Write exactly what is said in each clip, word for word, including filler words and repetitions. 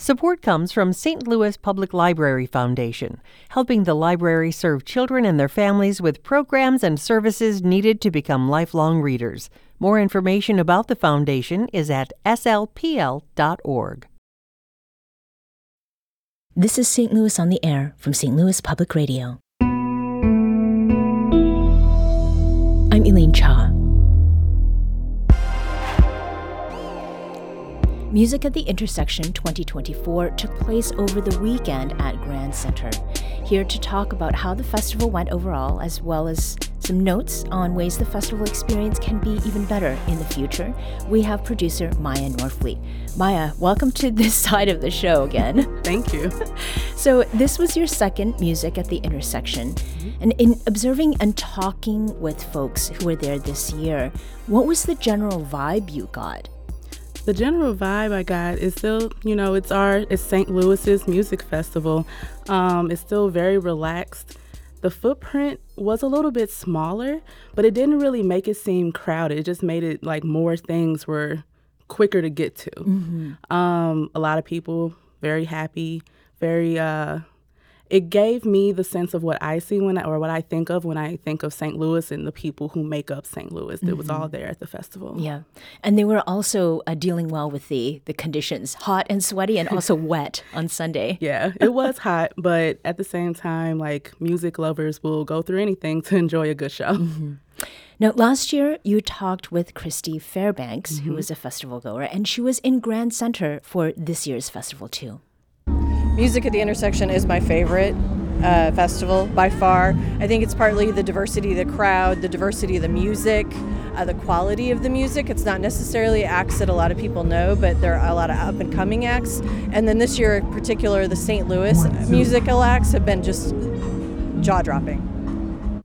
Support comes from Saint Louis Public Library Foundation, helping the library serve children and their families with programs and services needed to become lifelong readers. More information about the foundation is at s l p l dot org. This is Saint Louis on the Air from Saint Louis Public Radio. I'm Elaine Cha. Music at the Intersection twenty twenty-four took place over the weekend at Grand Center. Here to talk about how the festival went overall, as well as some notes on ways the festival experience can be even better in the future, we have producer Maya Norfleet. Maya, welcome to this side of the show again. Thank you. So this was your second Music at the Intersection. Mm-hmm. And in observing and talking with folks who were there this year, what was the general vibe you got? The general vibe I got is still, you know, it's our, it's Saint Louis's music festival. Um, it's still very relaxed. The footprint was a little bit smaller, but it didn't really make it seem crowded. It just made it like more things were quicker to get to. Mm-hmm. Um, a lot of people very happy, very, uh, it gave me the sense of what I see when I, or what I think of when I think of Saint Louis and the people who make up Saint Louis. Mm-hmm. It was all there at the festival. Yeah. And they were also uh, dealing well with the, the conditions, hot and sweaty and also wet on Sunday. Yeah, it was hot, but at the same time, like, music lovers will go through anything to enjoy a good show. Mm-hmm. Now, last year, you talked with Christy Fairbanks, mm-hmm. who was a festival goer, and she was in Grand Center for this year's festival, too. Music at the Intersection is my favorite uh, festival by far. I think it's partly the diversity of the crowd, the diversity of the music, uh, the quality of the music. It's not necessarily acts that a lot of people know, but there are a lot of up-and-coming acts. And then this year in particular, the Saint Louis musical acts have been just jaw-dropping.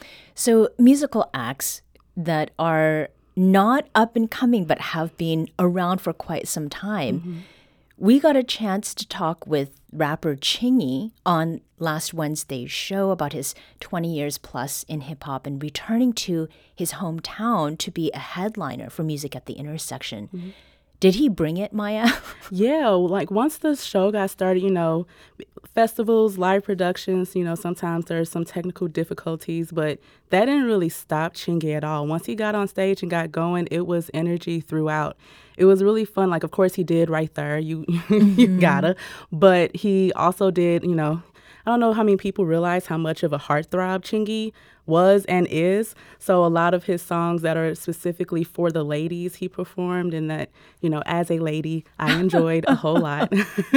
So musical acts that are not up-and-coming but have been around for quite some time. Mm-hmm. We got a chance to talk with rapper Chingy on last Wednesday's show about his twenty years plus in hip-hop and returning to his hometown to be a headliner for Music at the Intersection. Mm-hmm. Did he bring it, Maya? Yeah, like once the show got started, you know, festivals, live productions, you know, sometimes there's some technical difficulties, but that didn't really stop Chingy at all. Once he got on stage and got going, it was energy throughout. It was really fun. Like, of course, he did right there. You, mm-hmm. you gotta. But he also did, you know, I don't know how many people realize how much of a heartthrob Chingy was and is. So a lot of his songs that are specifically for the ladies he performed, and that, you know, as a lady, I enjoyed a whole lot.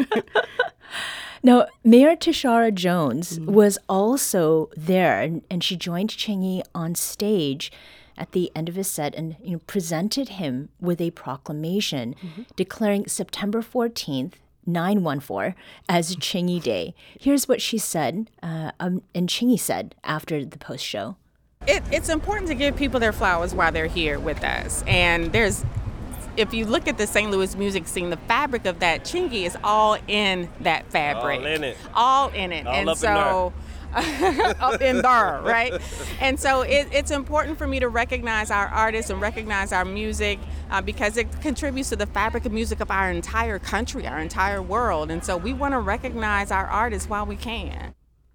Now, Mayor Tashara Jones mm-hmm. was also there, and, and she joined Chingy on stage at the end of his set and, you know, presented him with a proclamation mm-hmm. declaring September fourteenth, nine one four, as Chingy Day. Here's what she said, uh, um, and Chingy said after the post-show. It, it's important to give people their flowers while they're here with us. And there's, if you look at the Saint Louis music scene, the fabric of that, Chingy is all in that fabric. All in it. All in it. All and up so, in there. up in there, right? And so it, it's important for me to recognize our artists and recognize our music uh, because it contributes to the fabric of music of our entire country, our entire world. And so we want to recognize our artists while we can.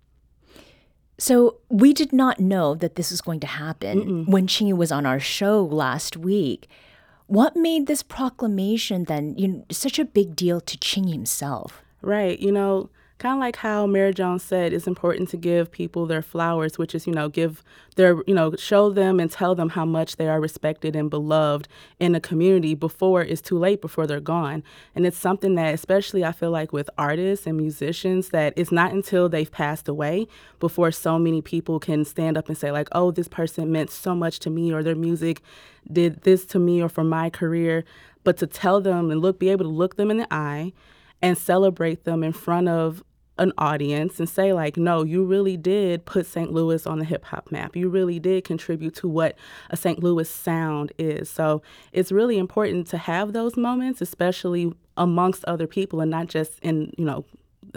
So we did not know that this was going to happen Mm-mm. when Chingy was on our show last week. What made this proclamation then, you know, such a big deal to Chingy himself? Right, you know, kind of like how Mayor Jones said, it's important to give people their flowers, which is, you know, give their, you know, show them and tell them how much they are respected and beloved in the community before it's too late, before they're gone. And it's something that, especially I feel like with artists and musicians, that it's not until they've passed away before so many people can stand up and say like, oh, this person meant so much to me, or their music did this to me or for my career. But to tell them and look, be able to look them in the eye and celebrate them in front of an audience and say like, no, you really did put Saint Louis on the hip hop map. You really did contribute to what a Saint Louis sound is. So it's really important to have those moments, especially amongst other people and not just in, you know, the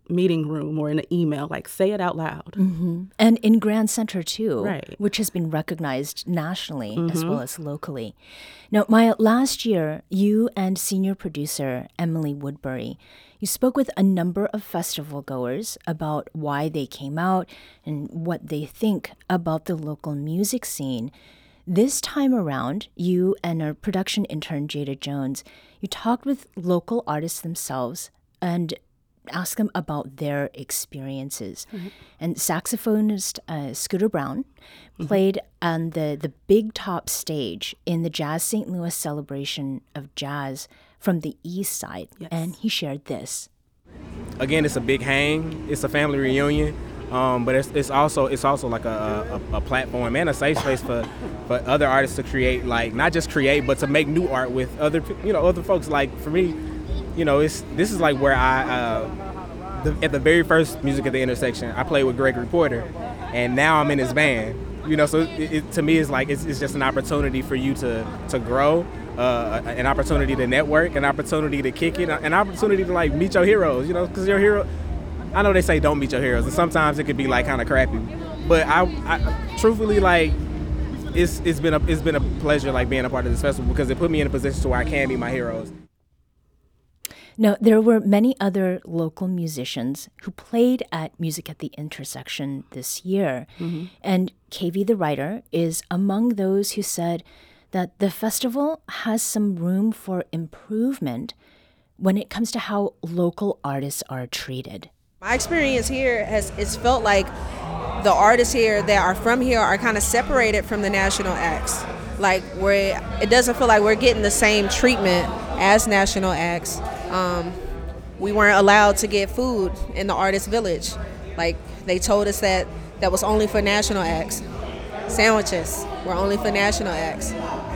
meeting room or in an email. Like, say it out loud. Mm-hmm. And in Grand Center, too, right. which has been recognized nationally mm-hmm. as well as locally. Now, Maya, last year, you and senior producer Emily Woodbury, you spoke with a number of festival goers about why they came out and what they think about the local music scene. This time around, you and our production intern, Jada Jones, you talked with local artists themselves and asked them about their experiences. Mm-hmm. And saxophonist uh, Scooter Brown mm-hmm. played on the, the big top stage in the Jazz Saint Louis celebration of jazz from the east side. Yes. And he shared this. Again, it's a big hang. It's a family reunion. Um, but it's, it's also it's also like a, a, a platform and a safe space for, for other artists to create, like not just create, but to make new art with other you know other folks. Like for me, you know, it's this is like where I uh, the, at the very first Music at the Intersection, I played with Gregory Porter, and now I'm in his band. You know, so it, it, to me, it's like it's, it's just an opportunity for you to to grow, uh, an opportunity to network, an opportunity to kick it, an opportunity to like meet your heroes. You know, because your hero. I know they say don't meet your heroes, and sometimes it could be like kind of crappy, but I, I truthfully like it's it's been a it's been a pleasure like being a part of this festival because it put me in a position to where I can meet my heroes. Now, there were many other local musicians who played at Music at the Intersection this year, mm-hmm. and K V the Writer is among those who said that the festival has some room for improvement when it comes to how local artists are treated. My experience here has it's felt like the artists here that are from here are kind of separated from the national acts. Like where it doesn't feel like we're getting the same treatment as national acts. Um, we weren't allowed to get food in the artist village. Like they told us that that was only for national acts. Sandwiches were only for national acts.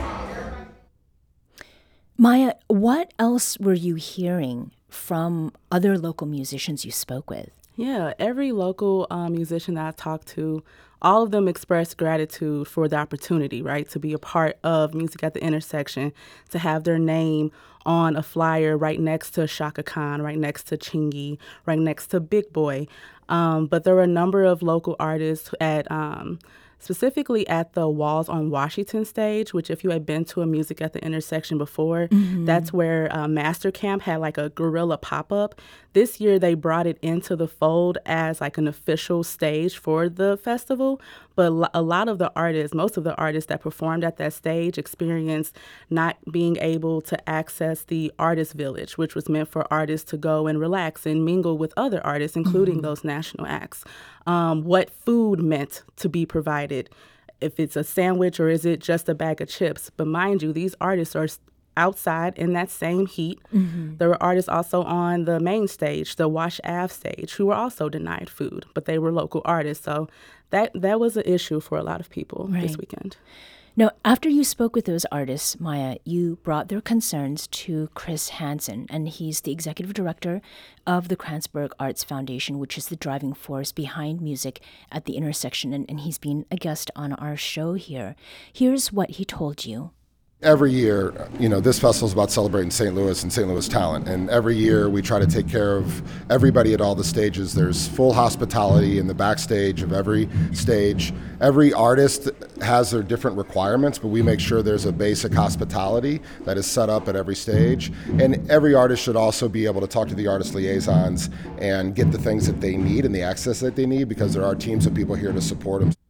Maya, what else were you hearing from other local musicians you spoke with? Yeah, every local um, musician that I talked to, all of them expressed gratitude for the opportunity, right, to be a part of Music at the Intersection, to have their name on a flyer right next to Chaka Khan, right next to Chingy, right next to Big Boy. Um, but there were a number of local artists at um, specifically at the Walls on Washington stage, which if you had been to a Music at the Intersection before, mm-hmm. that's where uh, Master Camp had like a guerrilla pop-up. This year they brought it into the fold as like an official stage for the festival, but a lot of the artists, most of the artists that performed at that stage experienced not being able to access the Artist Village, which was meant for artists to go and relax and mingle with other artists, including mm-hmm. those national acts. Um, what food meant to be provided, if it's a sandwich or is it just a bag of chips. But mind you, these artists are outside in that same heat. Mm-hmm. There were artists also on the main stage, the Wash Ave stage, who were also denied food, but they were local artists. So that that was an issue for a lot of people right. this weekend. Now, after you spoke with those artists, Maya, you brought their concerns to Chris Hansen, and he's the executive director of the Kranzberg Arts Foundation, which is the driving force behind Music at the Intersection, and, and he's been a guest on our show here. Here's what he told you. Every year, you know, this festival is about celebrating Saint Louis and Saint Louis talent. And every year we try to take care of everybody at all the stages. There's full hospitality in the backstage of every stage. Every artist has their different requirements, but we make sure there's a basic hospitality that is set up at every stage. And every artist should also be able to talk to the artist liaisons and get the things that they need and the access that they need, because there are teams of people here to support them.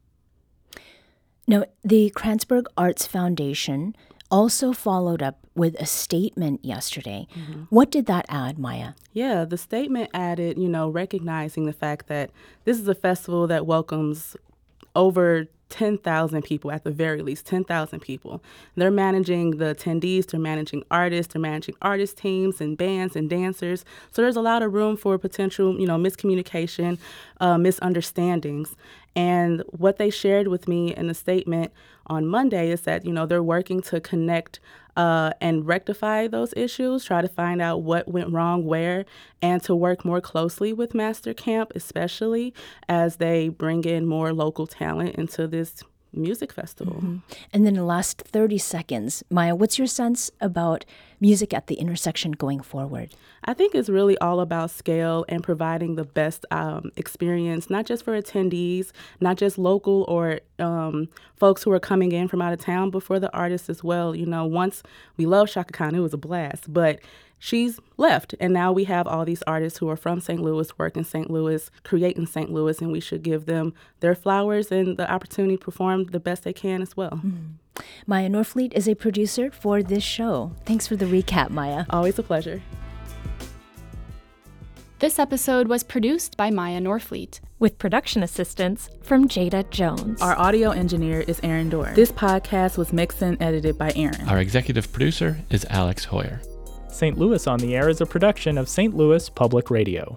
Now, the Kranzberg Arts Foundation also followed up with a statement yesterday. Mm-hmm. What did that add, Maya? Yeah, the statement added, you know, recognizing the fact that this is a festival that welcomes over ten thousand people, at the very least, ten thousand people. They're managing the attendees, they're managing artists, they're managing artist teams and bands and dancers. So there's a lot of room for potential, you know, miscommunication, uh, misunderstandings. And what they shared with me in the statement on Monday is that, you know, they're working to connect uh, and rectify those issues, try to find out what went wrong where, and to work more closely with Master Camp, especially as they bring in more local talent into this music festival. Mm-hmm. And then the last thirty seconds, Maya, what's your sense about music at the intersection going forward? I think it's really all about scale and providing the best um, experience, not just for attendees, not just local or um, folks who are coming in from out of town, but for the artists as well. You know, once we loved Chaka Khan, it was a blast, but she's left. And now we have all these artists who are from Saint Louis, work in Saint Louis, create in Saint Louis, and we should give them their flowers and the opportunity to perform the best they can as well. Mm. Maya Norfleet is a producer for this show. Thanks for the recap, Maya. Always a pleasure. This episode was produced by Maya Norfleet, with production assistance from Jada Jones. Our audio engineer is Aaron Dorr. This podcast was mixed and edited by Aaron. Our executive producer is Alex Hoyer. Saint Louis on the Air is a production of Saint Louis Public Radio.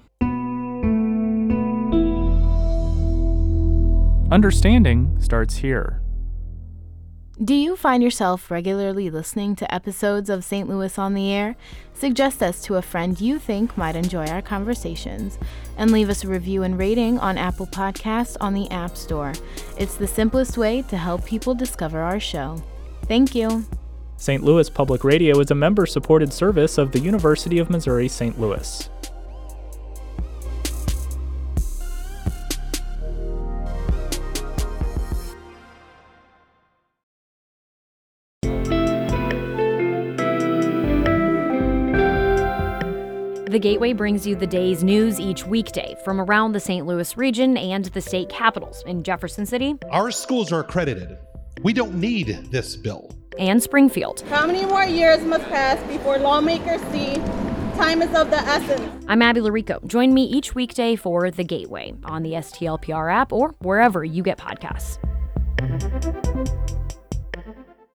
Understanding starts here. Do you find yourself regularly listening to episodes of Saint Louis on the Air? Suggest us to a friend you think might enjoy our conversations, and leave us a review and rating on Apple Podcasts on the App Store. It's the simplest way to help people discover our show. Thank you. Saint Louis Public Radio is a member-supported service of the University of Missouri Saint Louis. The Gateway brings you the day's news each weekday from around the Saint Louis region and the state capitals in Jefferson City. Our schools are accredited. We don't need this bill. And Springfield. How many more years must pass before lawmakers see time is of the essence? I'm Abby Larico. Join me each weekday for The Gateway on the S T L P R app or wherever you get podcasts.